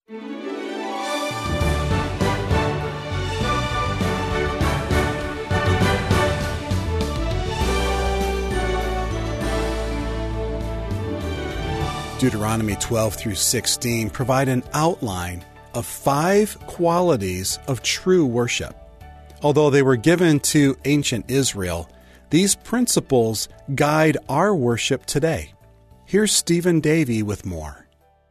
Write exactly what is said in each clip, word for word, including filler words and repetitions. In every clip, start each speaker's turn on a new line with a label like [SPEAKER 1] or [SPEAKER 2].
[SPEAKER 1] Deuteronomy twelve through sixteen provide an outline of five qualities of true worship. Although they were given to ancient Israel, these principles guide our worship today. Here's Stephen Davey with more.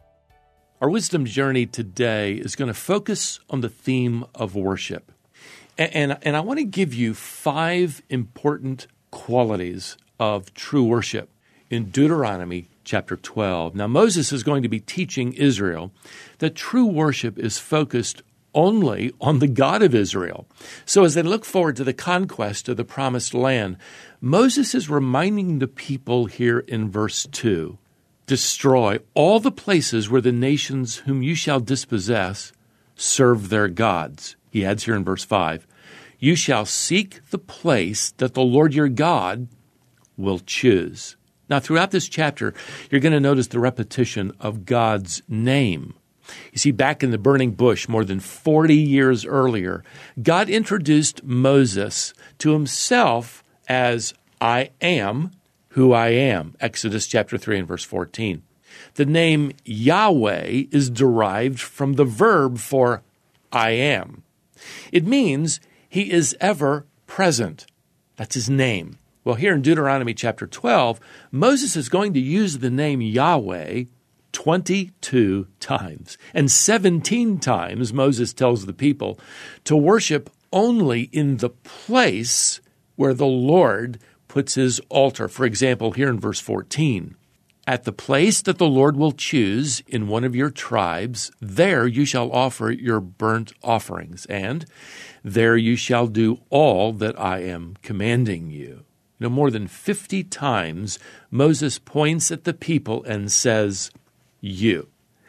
[SPEAKER 2] Our wisdom journey today is going to focus on the theme of worship. And, and, and I want to give you five important qualities of true worship in Deuteronomy chapter twelve. Now, Moses is going to be teaching Israel that true worship is focused only on the God of Israel. So as they look forward to the conquest of the promised land, Moses is reminding the people here in verse two, destroy all the places where the nations whom you shall dispossess serve their gods. He adds here in verse five, you shall seek the place that the Lord your God will choose. Now, throughout this chapter, you're going to notice the repetition of God's name. You see, back in the burning bush more than forty years earlier, God introduced Moses to himself as I am who I am, Exodus chapter three and verse fourteen. The name Yahweh is derived from the verb for I am. It means he is ever present. That's his name. Well, here in Deuteronomy chapter twelve, Moses is going to use the name Yahweh twenty-two times. And seventeen times Moses tells the people to worship only in the place where the Lord puts his altar. For example, here in verse fourteen, at the place that the Lord will choose in one of your tribes, there you shall offer your burnt offerings, and there you shall do all that I am commanding you. You know, more than fifty times, Moses points at the people and says, you.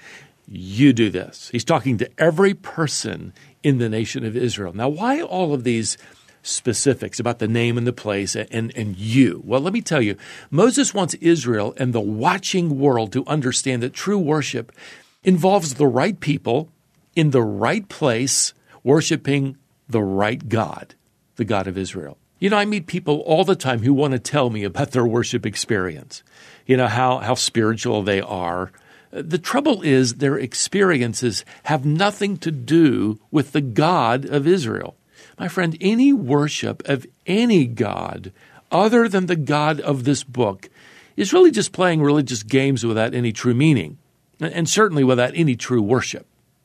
[SPEAKER 2] You do this. He's talking to every person in the nation of Israel. Now, why all of these specifics about the name and the place and, and you? Well, let me tell you, Moses wants Israel and the watching world to understand that true worship involves the right people in the right place, worshiping the right God, the God of Israel. You know, I meet people all the time who want to tell me about their worship experience, you know, how, how spiritual they are. The trouble is their experiences have nothing to do with the God of Israel. My friend, any worship of any God other than the God of this book is really just playing religious games without any true meaning, and certainly without any true worship.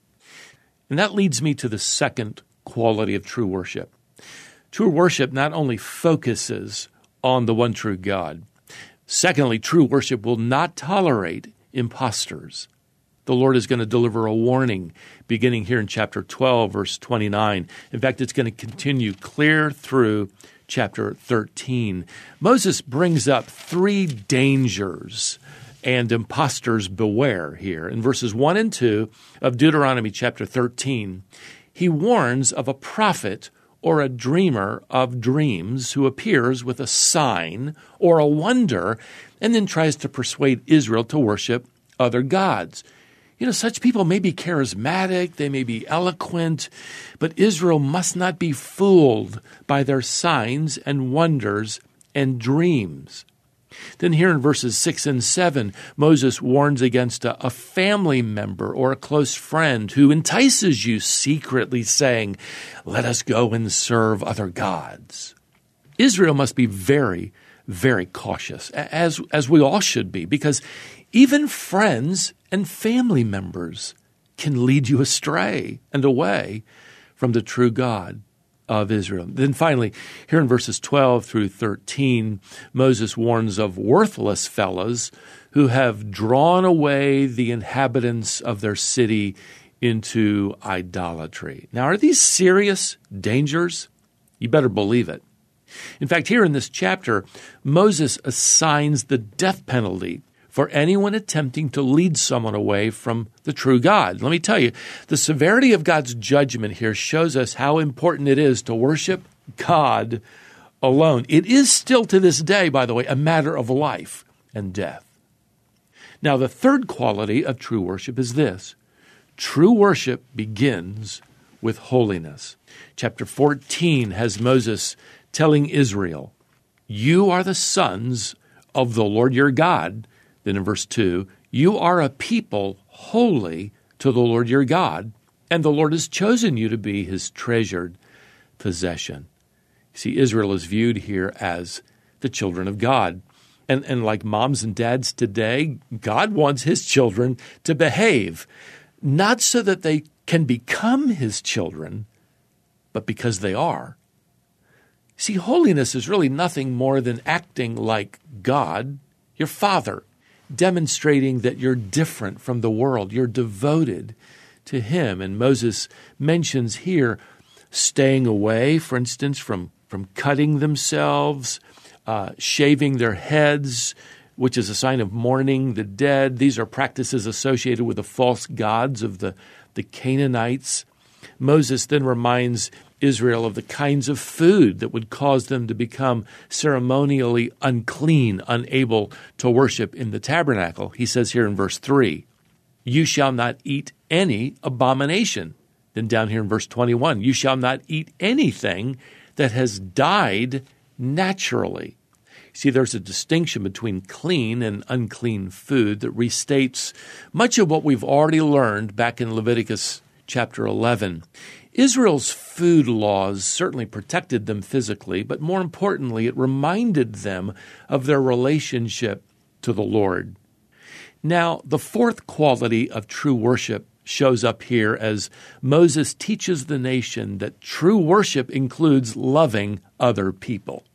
[SPEAKER 2] And that leads me to the second quality of true worship. True worship not only focuses on the one true God. Secondly, true worship will not tolerate imposters. The Lord is going to deliver a warning beginning here in chapter twelve, verse twenty-nine. In fact, it's going to continue clear through chapter thirteen. Moses brings up three dangers and imposters beware here. In verses one and two of Deuteronomy chapter thirteen, he warns of a prophet or a dreamer of dreams who appears with a sign or a wonder and then tries to persuade Israel to worship other gods. You know, such people may be charismatic, they may be eloquent, but Israel must not be fooled by their signs and wonders and dreams. Then here in verses six and seven, Moses warns against a, a family member or a close friend who entices you secretly saying, let us go and serve other gods. Israel must be very, very cautious, as, as we all should be, because even friends and family members can lead you astray and away from the true God of Israel. Then finally, here in verses twelve through thirteen, Moses warns of worthless fellows who have drawn away the inhabitants of their city into idolatry. Now, are these serious dangers? You better believe it. In fact, here in this chapter, Moses assigns the death penalty for anyone attempting to lead someone away from the true God. Let me tell you, the severity of God's judgment here shows us how important it is to worship God alone. It is still to this day, by the way, a matter of life and death. Now, the third quality of true worship is this. True worship begins with holiness. Chapter fourteen has Moses telling Israel, you are the sons of the Lord your God. Then in verse two, you are a people holy to the Lord your God, and the Lord has chosen you to be his treasured possession. You see, Israel is viewed here as the children of God. And, and like moms and dads today, God wants his children to behave, not so that they can become his children, but because they are. See, holiness is really nothing more than acting like God, your Father, demonstrating that you're different from the world. You're devoted to him. And Moses mentions here staying away, for instance, from, from cutting themselves, uh, shaving their heads, which is a sign of mourning the dead. These are practices associated with the false gods of the, the Canaanites. Moses then reminds Israel of the kinds of food that would cause them to become ceremonially unclean, unable to worship in the tabernacle. He says here in verse three, you shall not eat any abomination. Then down here in verse twenty-one, you shall not eat anything that has died naturally. See, there's a distinction between clean and unclean food that restates much of what we've already learned back in Leviticus chapter eleven. Israel's food laws certainly protected them physically, but more importantly, it reminded them of their relationship to the Lord. Now, the fourth quality of true worship shows up here as Moses teaches the nation that true worship includes loving other people.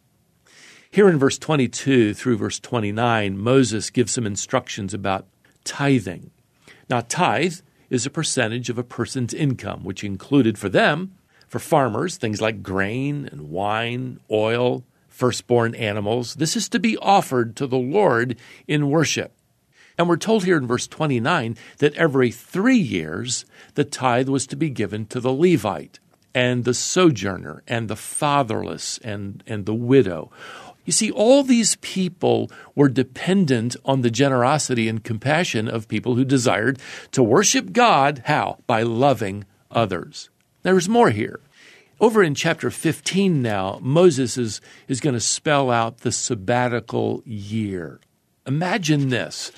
[SPEAKER 2] Here in verse twenty-two through verse twenty-nine, Moses gives some instructions about tithing. Now, tithe is a percentage of a person's income, which included for them, for farmers, things like grain and wine, oil, firstborn animals. This is to be offered to the Lord in worship. And we're told here in verse twenty-nine that every three years, the tithe was to be given to the Levite and the sojourner and the fatherless and, and the widow. You see, all these people were dependent on the generosity and compassion of people who desired to worship God. How? By loving others. There's more here. Over in chapter fifteen now, Moses is, is going to spell out the sabbatical year. Imagine this.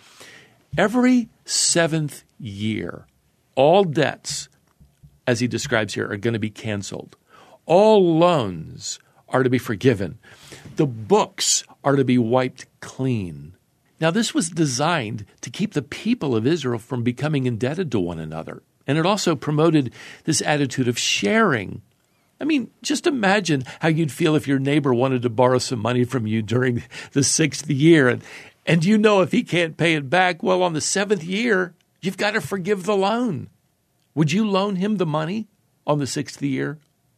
[SPEAKER 2] Every seventh year, all debts, as he describes here, are going to be canceled. All loans are to be forgiven. The books are to be wiped clean. Now, this was designed to keep the people of Israel from becoming indebted to one another. And it also promoted this attitude of sharing. I mean, just imagine how you'd feel if your neighbor wanted to borrow some money from you during the sixth year. And, and you know if he can't pay it back, well, on the seventh year, you've got to forgive the loan. Would you loan him the money on the sixth year?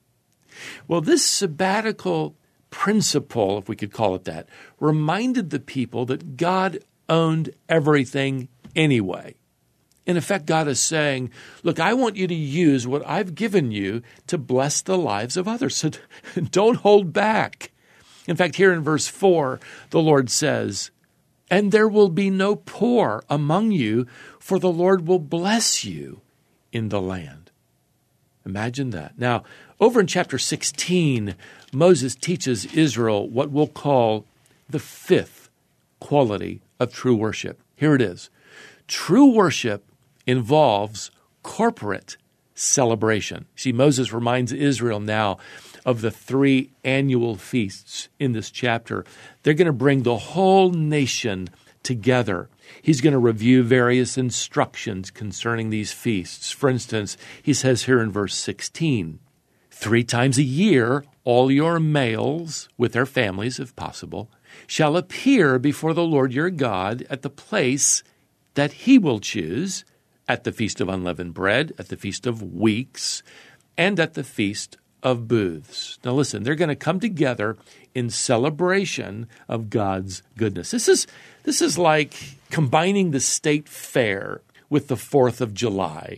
[SPEAKER 2] Well, this sabbatical principle, if we could call it that, reminded the people that God owned everything anyway. In effect, God is saying, look, I want you to use what I've given you to bless the lives of others. So don't hold back. In fact, here in verse four, the Lord says, and there will be no poor among you, for the Lord will bless you in the land. Imagine that. Now, over in chapter sixteen, Moses teaches Israel what we'll call the fifth quality of true worship. Here it is. True worship involves corporate celebration. See, Moses reminds Israel now of the three annual feasts in this chapter. They're going to bring the whole nation together. He's going to review various instructions concerning these feasts. For instance, he says here in verse sixteen, three times a year, all your males, with their families if possible, shall appear before the Lord your God at the place that he will choose, at the Feast of Unleavened Bread, at the Feast of Weeks, and at the Feast of Booths. Now listen, they're going to come together in celebration of God's goodness. This is, this is like combining the state fair with the fourth of July.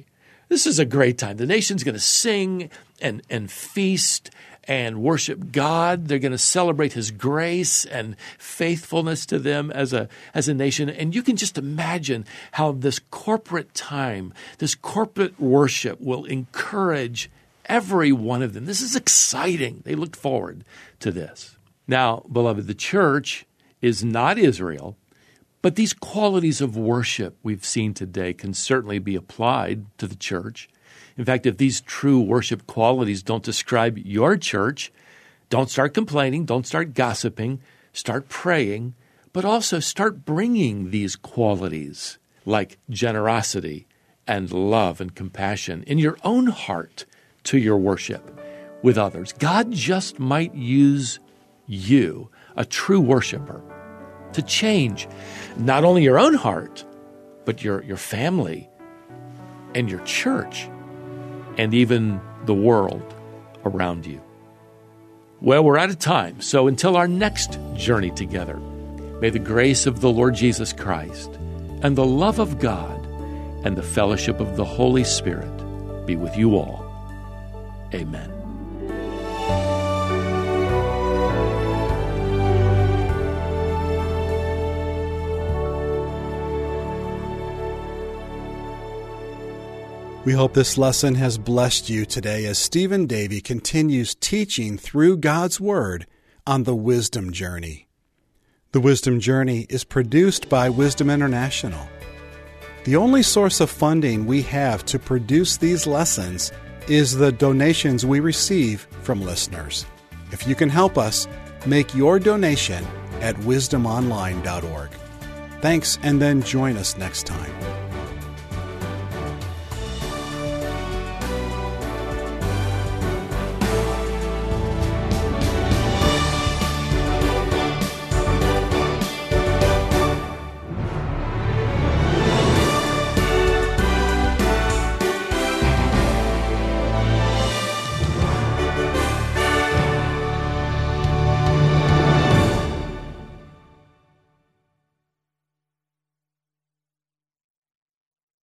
[SPEAKER 2] This is a great time. The nation's going to sing and, and feast and worship God. They're going to celebrate His grace and faithfulness to them as a as a nation. And you can just imagine how this corporate time, this corporate worship will encourage every one of them. This is exciting. They look forward to this. Now, beloved, the church is not Israel, but these qualities of worship we've seen today can certainly be applied to the church. In fact, if these true worship qualities don't describe your church, don't start complaining, don't start gossiping, start praying, but also start bringing these qualities like generosity and love and compassion in your own heart to your worship with others. God just might use you, a true worshiper, to change not only your own heart, but your, your family and your church, and even the world around you. Well, we're out of time, so until our next journey together, may the grace of the Lord Jesus Christ and the love of God and the fellowship of the Holy Spirit be with you all. Amen.
[SPEAKER 1] We hope this lesson has blessed you today as Stephen Davey continues teaching through God's Word on the Wisdom Journey. The Wisdom Journey is produced by Wisdom International. The only source of funding we have to produce these lessons is the donations we receive from listeners. If you can help us, make your donation at wisdom online dot org. Thanks, and then join us next time.